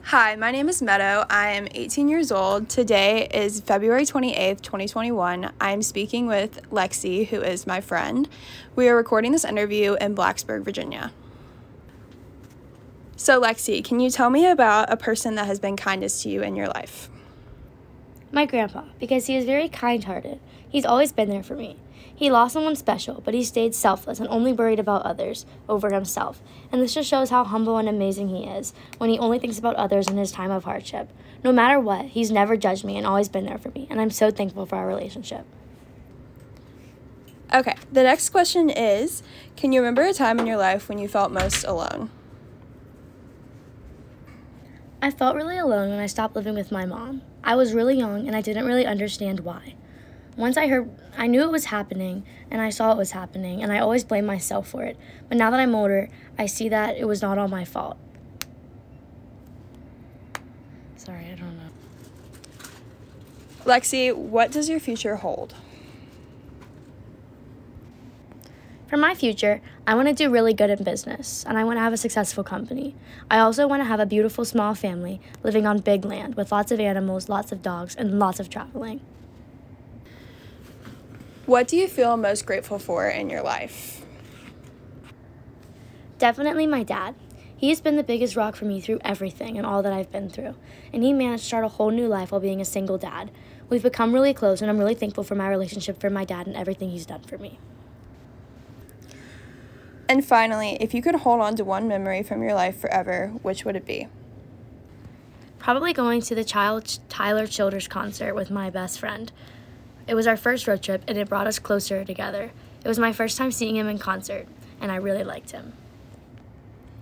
Hi, my name is Meadow. I am 18 years old. Today is February 28th, 2021. I am speaking with Lexi, who is my friend. We are recording this interview in Blacksburg, Virginia. So, Lexi, can you tell me about a person that has been kindest to you in your life? My grandpa, because he is very kind-hearted. He's always been there for me. He lost someone special, but he stayed selfless and only worried about others over himself. And this just shows how humble and amazing he is when he only thinks about others in his time of hardship. No matter what, he's never judged me and always been there for me, and I'm so thankful for our relationship. Okay, the next question is, can you remember a time in your life when you felt most alone? I felt really alone when I stopped living with my mom. I was really young and I didn't really understand why. Once I knew it was happening and I saw it was happening and I always blamed myself for it. But now that I'm older, I see that it was not all my fault. Sorry, I don't know. Lexi, what does your future hold? For my future, I want to do really good in business, and I want to have a successful company. I also want to have a beautiful small family living on big land with lots of animals, lots of dogs, and lots of traveling. What do you feel most grateful for in your life? Definitely my dad. He's been the biggest rock for me through everything and all that I've been through, and he managed to start a whole new life while being a single dad. We've become really close, and I'm really thankful for my relationship for my dad and everything he's done for me. And finally, if you could hold on to one memory from your life forever, which would it be? Probably going to the Tyler Childers concert with my best friend. It was our first road trip, and it brought us closer together. It was my first time seeing him in concert, and I really liked him.